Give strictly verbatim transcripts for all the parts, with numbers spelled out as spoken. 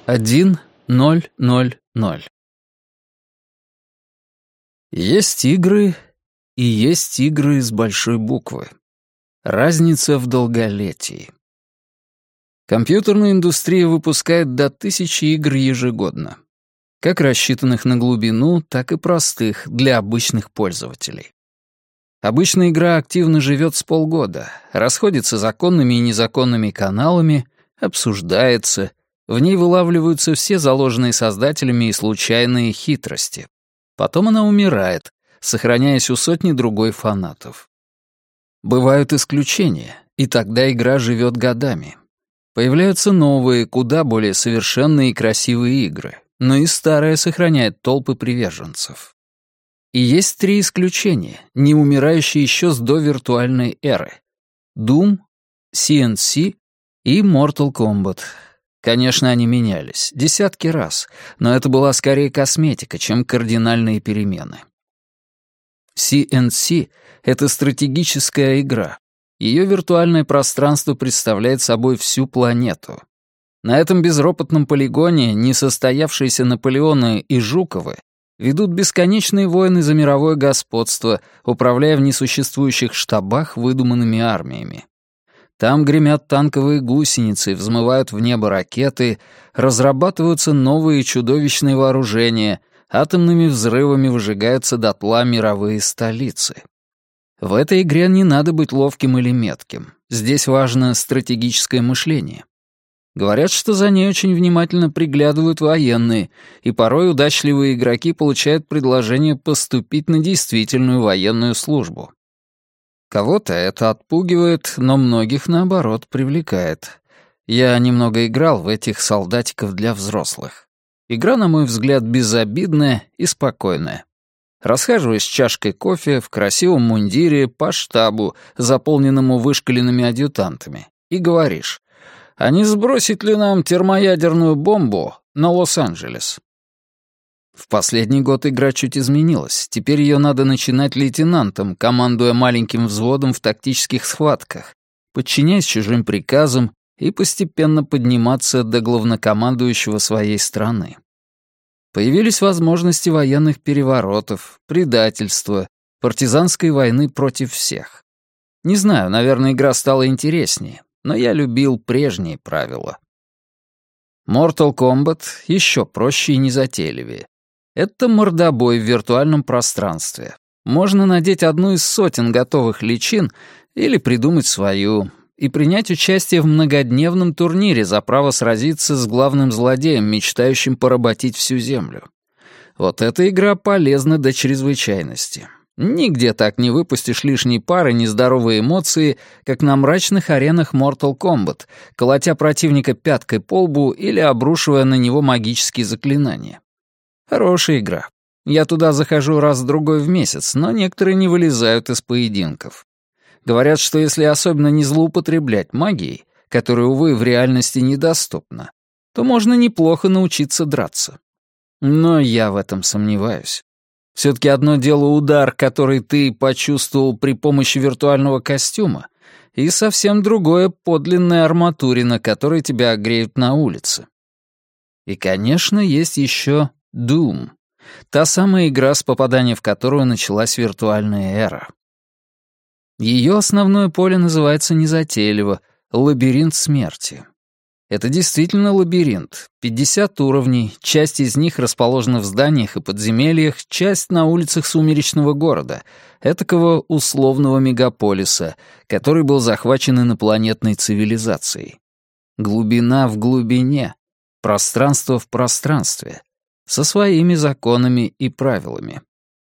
один ноль ноль ноль. Есть игры и есть игры с большой буквы. Разница в долголетии. Компьютерная индустрия выпускает до тысячи игр ежегодно. Как рассчитанных на глубину, так и простых для обычных пользователей. Обычная игра активно живет с полгода, расходится законными и незаконными каналами, обсуждается, в ней вылавливаются все заложенные создателями и случайные хитрости. Потом она умирает, сохраняясь у сотни другой фанатов. Бывают исключения, и тогда игра живет годами. Появляются новые, куда более совершенные и красивые игры, но и старая сохраняет толпы приверженцев. И есть три исключения, не умирающие еще с довиртуальной эры. Doom, си эн си и Mortal Kombat. Конечно, они менялись, десятки раз, но это была скорее косметика, чем кардинальные перемены. си эн си — это стратегическая игра. Ее виртуальное пространство представляет собой всю планету. На этом безропотном полигоне несостоявшиеся Наполеоны и Жуковы ведут бесконечные войны за мировое господство, управляя в несуществующих штабах выдуманными армиями. Там гремят танковые гусеницы, взмывают в небо ракеты, разрабатываются новые чудовищные вооружения, атомными взрывами выжигаются дотла мировые столицы. В этой игре не надо быть ловким или метким. Здесь важно стратегическое мышление. Говорят, что за ней очень внимательно приглядывают военные, и порой удачливые игроки получают предложение поступить на действительную военную службу. Кого-то это отпугивает, но многих, наоборот, привлекает. Я немного играл в этих солдатиков для взрослых. Игра, на мой взгляд, безобидная и спокойная. Расхаживаясь с чашкой кофе в красивом мундире по штабу, заполненному вышкаленными адъютантами, и говоришь: «А не сбросить ли нам термоядерную бомбу на Лос-Анджелес?» В последний год игра чуть изменилась. Теперь ее надо начинать лейтенантом, командуя маленьким взводом в тактических схватках, подчиняясь чужим приказам и постепенно подниматься до главнокомандующего своей страны. Появились возможности военных переворотов, предательства, партизанской войны против всех. Не знаю, наверное, игра стала интереснее, но я любил прежние правила. Mortal Kombat еще проще и незатейливее. Это мордобой в виртуальном пространстве. Можно надеть одну из сотен готовых личин или придумать свою, и принять участие в многодневном турнире за право сразиться с главным злодеем, мечтающим поработить всю Землю. Вот эта игра полезна до чрезвычайности. Нигде так не выпустишь лишней пары нездоровые эмоции, как на мрачных аренах Mortal Kombat, колотя противника пяткой по лбу или обрушивая на него магические заклинания. Хорошая игра. Я туда захожу раз-другой в месяц, но некоторые не вылезают из поединков. Говорят, что если особенно не злоупотреблять магией, которая, увы, в реальности недоступна, то можно неплохо научиться драться. Но я в этом сомневаюсь. Все-таки одно дело удар, который ты почувствовал при помощи виртуального костюма, и совсем другое — подлинная арматурина, которой тебя огреют на улице. И, конечно, есть еще Doom, та самая игра, с попадания в которую началась виртуальная эра. Ее основное поле называется незатейливо — лабиринт смерти. Это действительно лабиринт. пятьдесят уровней, часть из них расположена в зданиях и подземельях, часть на улицах сумеречного города, этакого условного мегаполиса, который был захвачен инопланетной цивилизацией. Глубина в глубине, пространство в пространстве, со своими законами и правилами.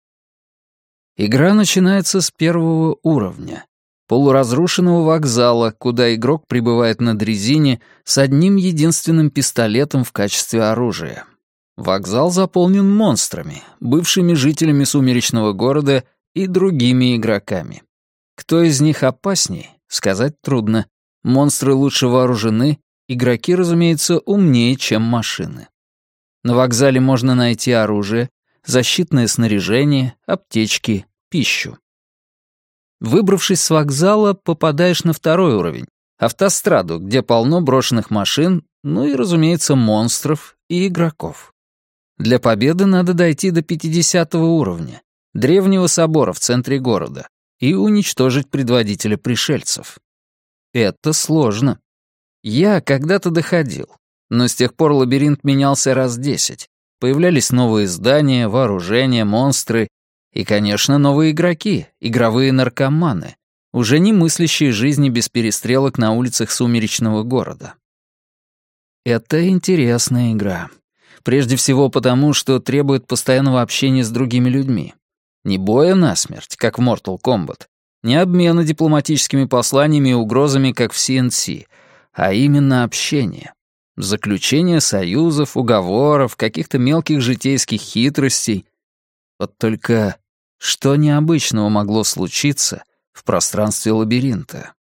Игра начинается с первого уровня. Полуразрушенного вокзала, куда игрок прибывает на дрезине с одним единственным пистолетом в качестве оружия. Вокзал заполнен монстрами, бывшими жителями сумеречного города и другими игроками. Кто из них опасней, сказать трудно. Монстры лучше вооружены, игроки, разумеется, умнее, чем машины. На вокзале можно найти оружие, защитное снаряжение, аптечки, пищу. Выбравшись с вокзала, попадаешь на второй уровень, автостраду, где полно брошенных машин, ну и, разумеется, монстров и игроков. Для победы надо дойти до пятидесятого уровня, древнего собора в центре города, и уничтожить предводителя пришельцев. Это сложно. Я когда-то доходил, но с тех пор лабиринт менялся раз десять. Появлялись новые здания, вооружения, монстры и, конечно, новые игроки, игровые наркоманы, уже не мыслящие жизни без перестрелок на улицах сумеречного города. Это интересная игра. Прежде всего потому, что требует постоянного общения с другими людьми. Не боя насмерть, как в Mortal Kombat, не обмена дипломатическими посланиями и угрозами, как в си эн си, а именно общение. Заключение союзов, уговоров, каких-то мелких житейских хитростей. Вот только что необычного могло случиться в пространстве лабиринта?